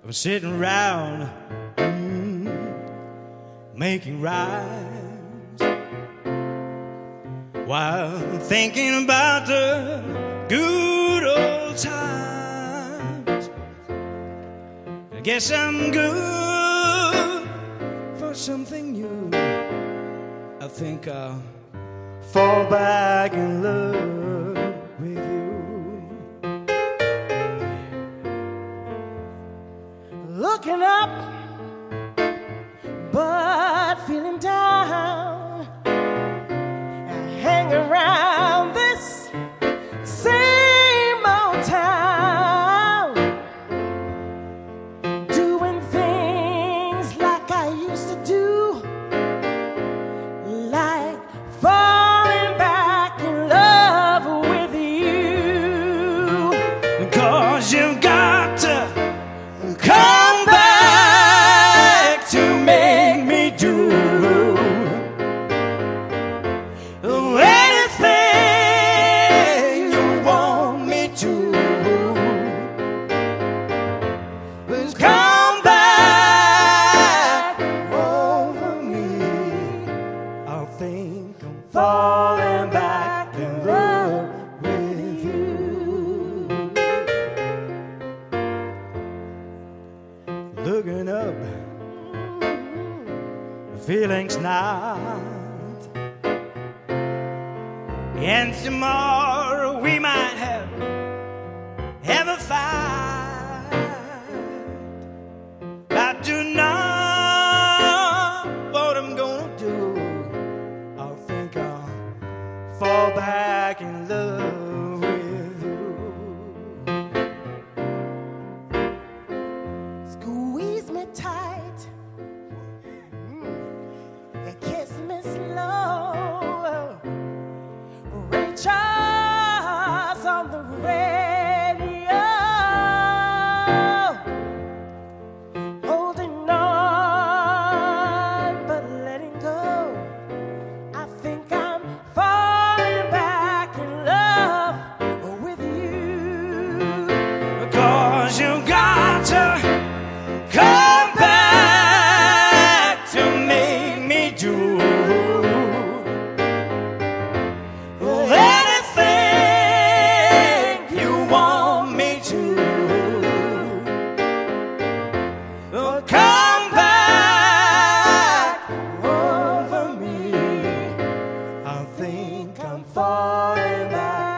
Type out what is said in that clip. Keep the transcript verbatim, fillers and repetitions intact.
I'm sitting around mm, making rhymes while thinking about the good old times. I guess I'm good for something new. I think I'll fall back in love with you. Looking up, but feeling down. I hang around this same old town, doing things like I used to do, like falling back in love with you. 'Cause you've got to come back to make me do anything you want me to. Please come back over me. I think I'm falling back in love with you. Looking up, feelings not, and tomorrow we might have have a fight. I do not what I'm gonna do. I think I'll fall back in love with you. Squeeze me tight, you kiss me slow, reach us on the radio, holding on but letting go. I think I'm falling back in love with you. 'Cause you got to come back to make me do anything you want me to. Oh, come back over me. I think I'm falling back